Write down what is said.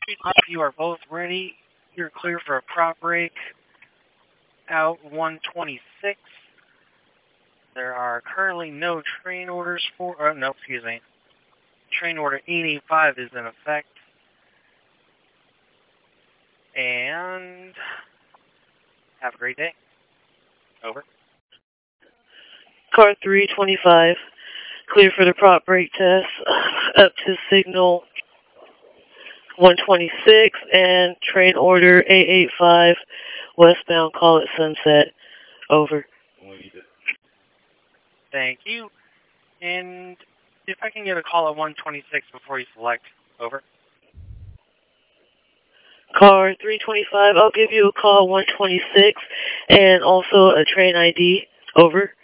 You are both ready. You're clear for a prop break. Out 126. There are currently no train orders for... no, excuse me. Train order 885 is in effect. And have a great day. Over. Car 325, clear for the prop brake test up to signal 126 and train order 885 westbound, call it Sunset. Over. Thank you. And if I can get a call at 126 before you select. Over. Car 325, I'll give you a call 126 and also a train ID. Over.